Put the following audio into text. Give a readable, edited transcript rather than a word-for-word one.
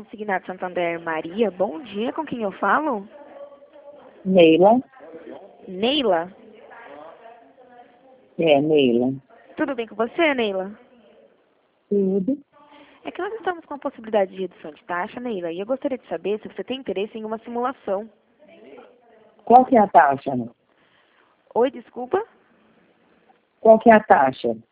Consignado Santander Maria. Bom dia, com quem eu falo? Neila. Neila? Neila. Tudo bem com você, Neila? Tudo. É que nós estamos com a possibilidade de redução de taxa, Neila, e eu gostaria de saber se você tem interesse em uma simulação. Qual que é a taxa? Oi, desculpa? Qual que é a taxa?